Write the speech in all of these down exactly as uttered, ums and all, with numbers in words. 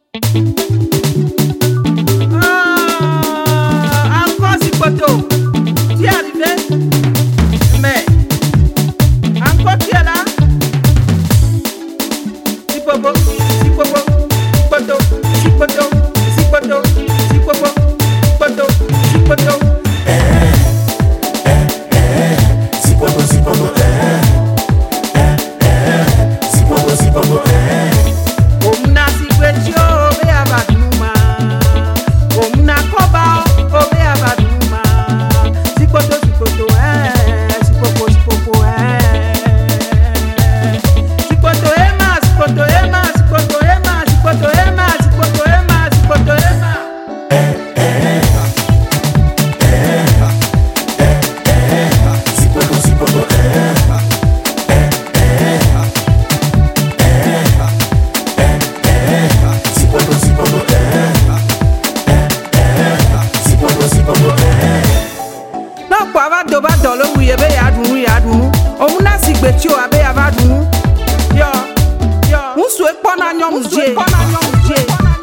Ah, encore si poteau. Tu es arrivé? Mais encore tu es là? Si popo, si popo, poteau, si poteau, si poteau, si popo, poteau, si poteau. Si popo, si popo, si popo, si popo, Omuna si kwetio obe abaduma. Omuna koba obe abaduma. Si poto si poto eh, si popo si popo eh. Si poto ema, si poto ema, si poto ema, si poto ema, si poto ema, si poto ema. si popo, si popo, si popo, si popo, si popo, si popo, No kwa va do ba do lo wi ebe ya dunu ya dunu. Omuna si gbetio abe ya va dunu. Yo, yo. Musu e pona nyom je. Pona nyom je.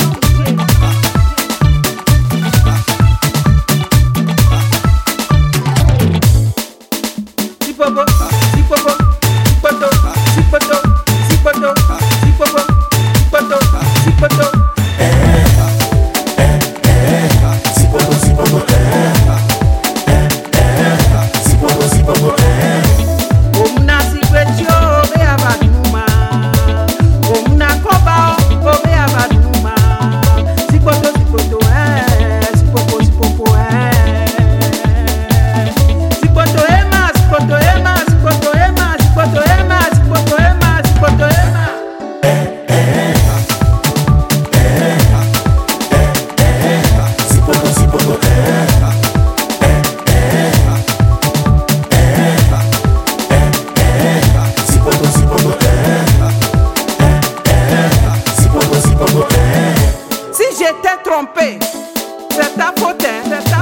Si popo, si popo, si poto, si poto, si poto, si popo, si poto, si poto. si popo, si popo, si popo, si popo, Omuna si kwetio obe abaduma. Omuna koba obe abaduma. Si poto si poto eh, si popo si popo eh. Si poto ema, si poto ema, si poto ema, si poto ema, si poto ema, si poto ema. si popo, si popo, si popo, si popo, si popo, si popo, Si j'étais trompé, c'est ta faute, hein, c'est ta